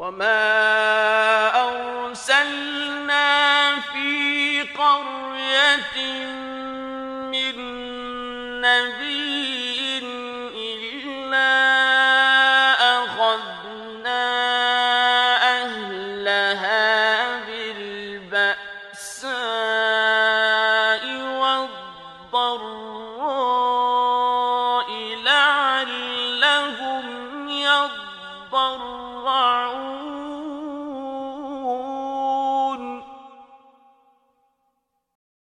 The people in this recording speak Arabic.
وما أرسلنا في قرية من نبي إلا أخذنا أهلها بالبأساء والضراء لعلهم يضرعون